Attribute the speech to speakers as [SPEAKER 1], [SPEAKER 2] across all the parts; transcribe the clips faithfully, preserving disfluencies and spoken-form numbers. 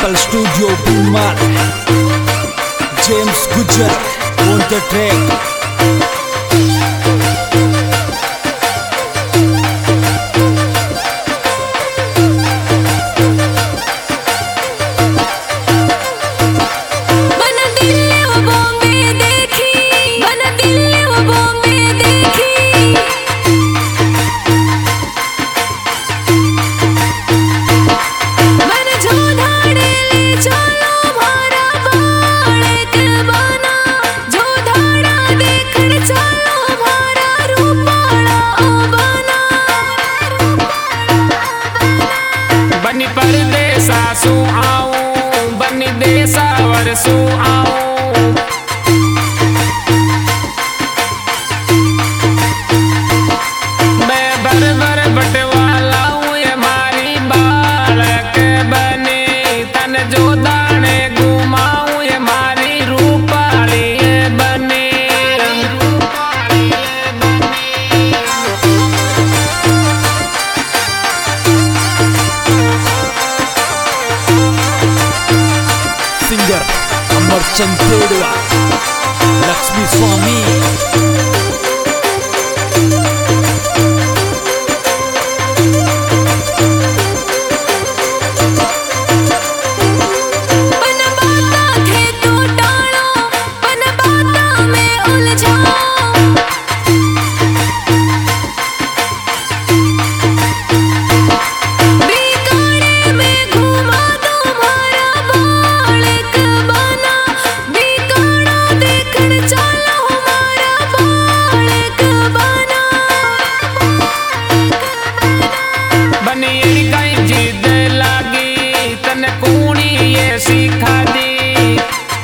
[SPEAKER 1] Local Studio Bimar. James Gujar on the track.
[SPEAKER 2] बनी परदेसा सु आऊं बनी देसावर सु आऊं मैं बर बर बटवाला हूँ ये मारी बालक बने तन जो दाने घुमाऊं ये मारी रूपाली ये बने
[SPEAKER 1] Singer Amarchand Pedwa, Lakshmi Swami. सिखा दी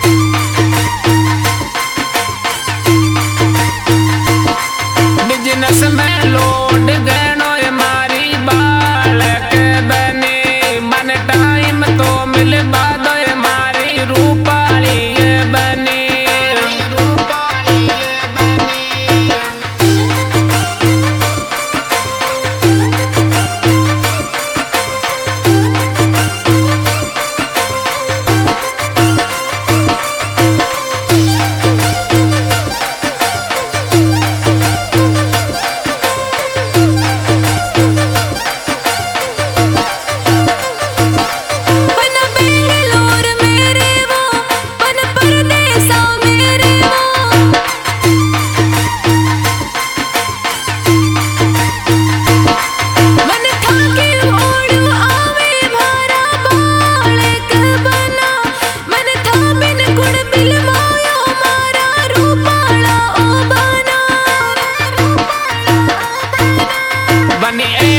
[SPEAKER 1] बिजनेस में लोड गहनो मारी बालक बने मन टाइम तो मिल बाद मारी रूपाली बने बनी